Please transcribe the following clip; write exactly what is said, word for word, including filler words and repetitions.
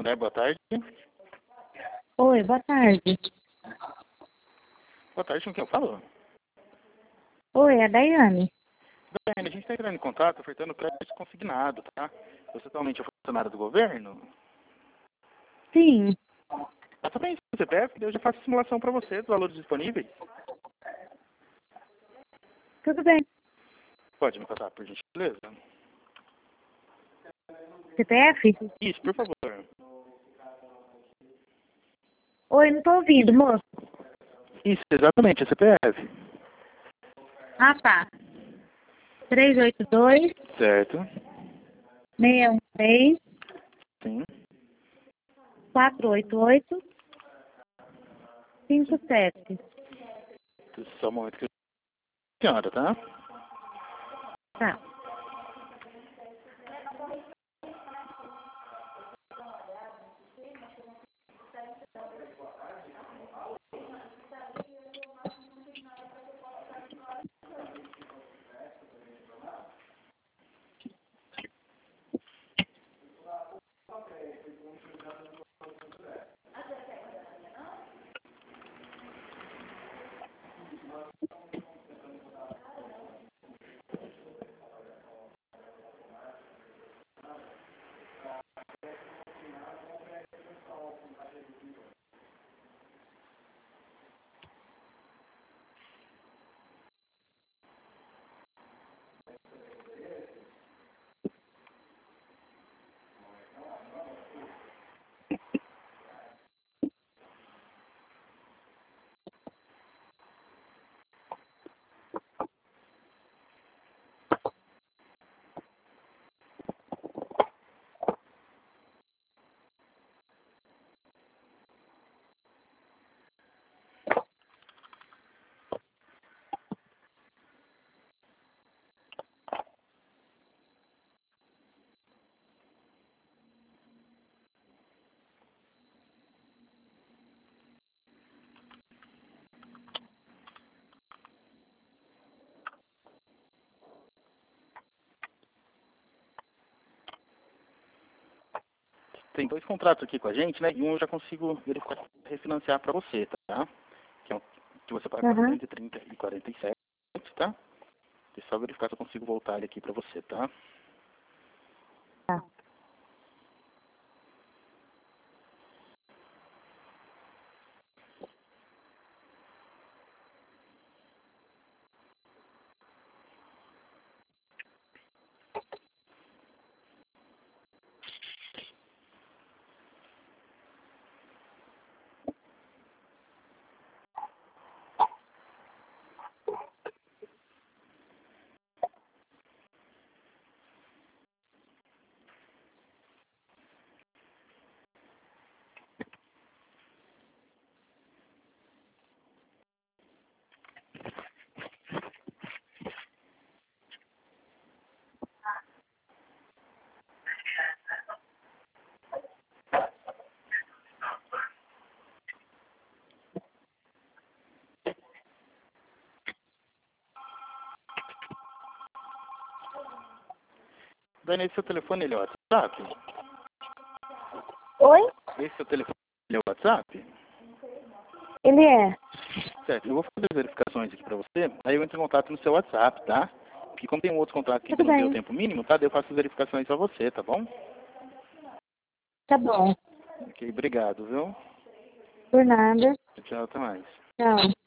Santander, boa tarde. Oi, boa tarde. Boa tarde, com quem eu falo? Oi, é a Daiane. Daiane, a gente está entrando em contato ofertando crédito consignado, tá? Você atualmente é funcionário do governo? Sim, Ah, tá bem, se você C P F, eu já faço simulação para você dos valores disponíveis. tudo bem. Pode me passar, por gentileza? C P F? Isso, por favor. Oi, não tô ouvindo, moço. Isso, exatamente, é C P F. Ah, tá. três oito dois, Certo. seis um seis, Sim. quatro oito oito, cinco sete. Só um momento que eu... Senhora, tá? Tá. Tem dois contratos aqui com a gente, né? E um eu já consigo verificar refinanciar para você, tá? Que é um que você paga Aham. quatrocentos e trinta e quarenta e sete, tá? É só verificar se eu consigo voltar ele aqui para você, tá? Tá. Dani, esse seu telefone ele é o WhatsApp? Oi? Esse seu telefone ele é o WhatsApp? Ele é. Certo, eu vou fazer as verificações aqui para você, aí eu entro em contato no seu WhatsApp, tá? Porque como tem um outro contrato aqui que Tudo não deu bem. tempo mínimo, tá? Daí eu faço as verificações para você, tá bom? Tá bom. Ok, obrigado, viu? Por nada. Tchau, até mais. Tchau.